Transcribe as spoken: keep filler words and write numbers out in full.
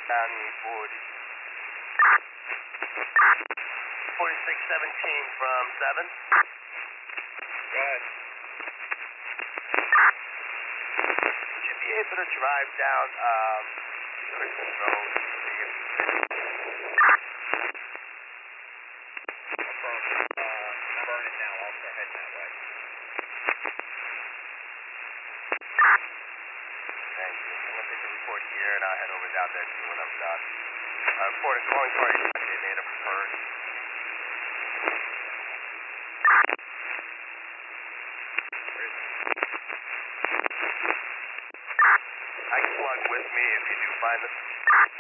County forty. forty-six seventeen from seven. Go ahead. Would you be able to drive down um, Christmas Road? Affirm. Uh, I'm burning now. I'll start heading that way. Thank you. I'm going to take the report here, and I'll head over down there too when I'm done. Uh, report is calling party. They made a preferred. I can plug with me if you do find us.